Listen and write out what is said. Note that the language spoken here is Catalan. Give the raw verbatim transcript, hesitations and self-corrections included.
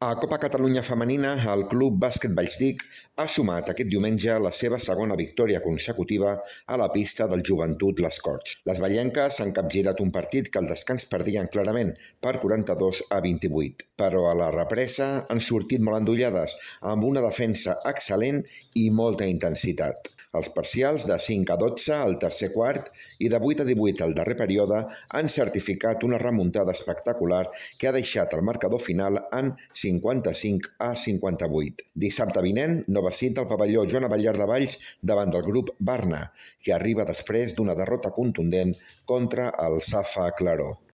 A Copa Catalunya Femenina, el Club Bàsquet Vallsdic ha sumat aquest diumenge la seva segona victòria consecutiva a la pista del Joventut Les Corts. Les vallenques han capgirat un partit que al descans perdien clarament per quaranta-dos a vint-i-vuit, però a la represa han sortit molt endollades, amb una defensa excel·lent i molta intensitat. Els parcials de cinc a dotze al tercer quart i de vuit a divuit al darrer període han certificat una remuntada espectacular que ha deixat el marcador final en cinquanta-cinc a cinquanta-vuit. Dissabte vinent, nova cita al pavelló Joan Abellar de Valls davant del grup Barna, que arriba després d'una derrota contundent contra el Safa Claró.